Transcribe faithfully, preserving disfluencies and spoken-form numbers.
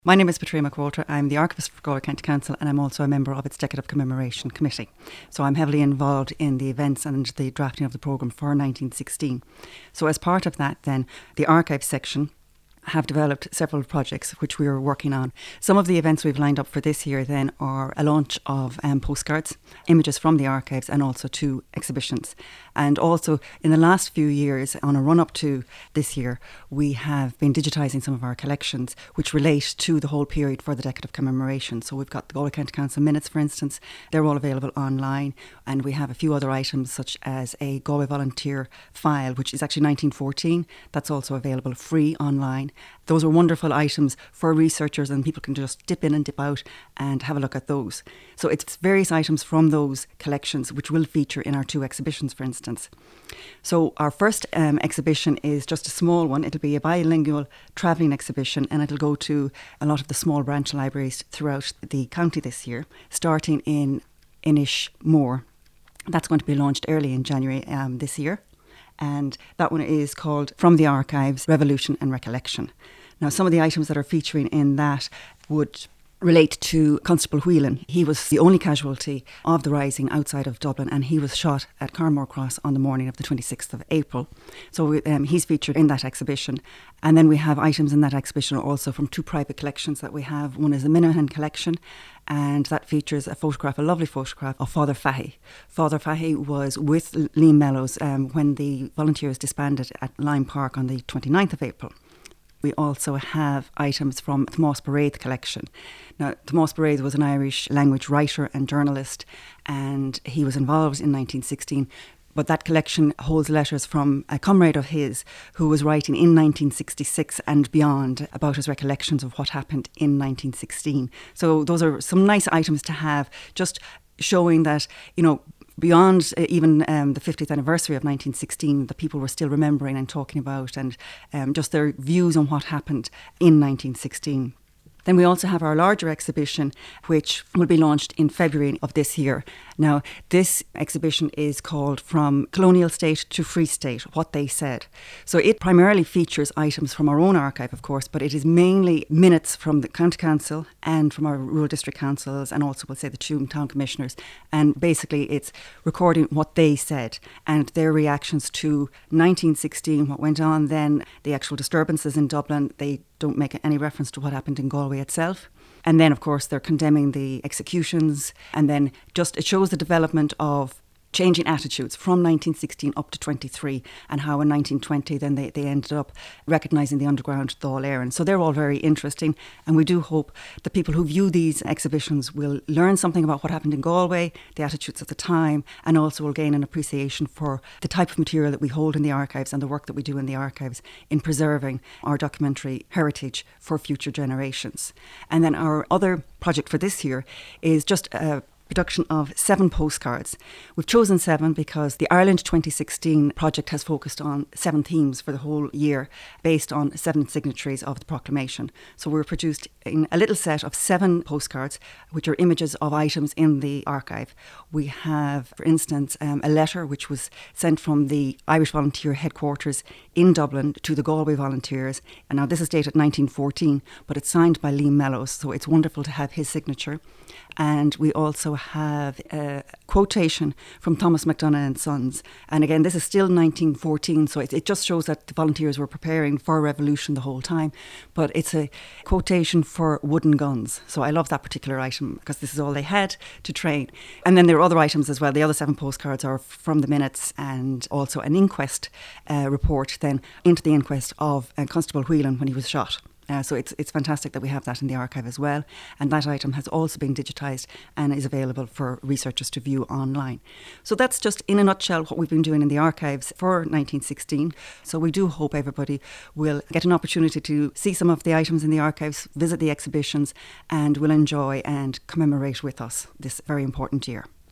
My name is Patricia McWalter. I'm the Archivist for Galway County Council and I'm also a member of its Decade of Commemoration Committee. So I'm heavily involved in the events and the drafting of the programme for nineteen sixteen. So as part of that then, the archive section have developed several projects which we are working on. Some of the events we've lined up for this year then are a launch of um, postcards, images from the archives and also two exhibitions. And also in the last few years, on a run up to this year, we have been digitising some of our collections which relate to the whole period for the Decade of Commemoration. So we've got the Galway County Council minutes, for instance, they're all available online, and we have a few other items such as a Galway volunteer file which is actually nineteen fourteen, that's also available free online. Those are wonderful items for researchers and people can just dip in and dip out and have a look at those. So it's various items from those collections which will feature in our two exhibitions, for instance. So our first um, exhibition is just a small one. It'll be a bilingual travelling exhibition and it'll go to a lot of the small branch libraries throughout the county this year, starting in Inishmore. That's going to be launched early in January um, this year. And that one is called From the Archives, Revolution and Recollection. Now, some of the items that are featuring in that would relate to Constable Whelan. He was the only casualty of the rising outside of Dublin and he was shot at Carmore Cross on the morning of the twenty-sixth of April. So um, he's featured in that exhibition. And then we have items in that exhibition also from two private collections that we have. One is the Minahan collection and that features a photograph, a lovely photograph of Father Fahy. Father Fahy was with Liam Mellows um, when the volunteers disbanded at Lime Park on the twenty-ninth of April. We also have items from Tomás Baraithe collection. Now, Tomás Baraithe was an Irish language writer and journalist, and he was involved in nineteen sixteen. But that collection holds letters from a comrade of his who was writing in nineteen sixty-six and beyond about his recollections of what happened in nineteen sixteen. So those are some nice items to have, just showing that, you know, beyond uh, even um, the fiftieth anniversary of nineteen sixteen, the people were still remembering and talking about and um, just their views on what happened in nineteen sixteen. Then we also have our larger exhibition, which will be launched in February of this year. Now, this exhibition is called From Colonial State to Free State, What They Said. So it primarily features items from our own archive, of course, but it is mainly minutes from the County Council and from our rural district councils and also, we'll say, the two town commissioners. And basically, it's recording what they said and their reactions to nineteen sixteen, what went on then, the actual disturbances in Dublin. They don't make any reference to what happened in Galway itself. And then, of course, they're condemning the executions. And then just it shows the development of changing attitudes from nineteen sixteen up to twenty-three and how in nineteen twenty then they, they ended up recognising the underground Dáil Éireann. So they're all very interesting. And we do hope that people who view these exhibitions will learn something about what happened in Galway, the attitudes at the time, and also will gain an appreciation for the type of material that we hold in the archives and the work that we do in the archives in preserving our documentary heritage for future generations. And then our other project for this year is just a production of seven postcards. We've chosen seven because the Ireland twenty sixteen project has focused on seven themes for the whole year based on seven signatories of the proclamation. So we're produced in a little set of seven postcards which are images of items in the archive. We have, for instance, um, a letter which was sent from the Irish Volunteer headquarters in Dublin to the Galway volunteers. And now this is dated nineteen fourteen, but it's signed by Liam Mellows, so it's wonderful to have his signature. And we also have a quotation from Thomas McDonagh and Sons. And again, this is still nineteen fourteen, so it, it just shows that the volunteers were preparing for a revolution the whole time. But it's a quotation for wooden guns. So I love that particular item because this is all they had to train. And then there are other items as well. The other seven postcards are from the minutes and also an inquest uh, report then into the inquest of uh, Constable Whelan when he was shot. Uh, so it's it's fantastic that we have that in the archive as well. And that item has also been digitised and is available for researchers to view online. So that's just in a nutshell what we've been doing in the archives for nineteen sixteen. So we do hope everybody will get an opportunity to see some of the items in the archives, visit the exhibitions, and will enjoy and commemorate with us this very important year.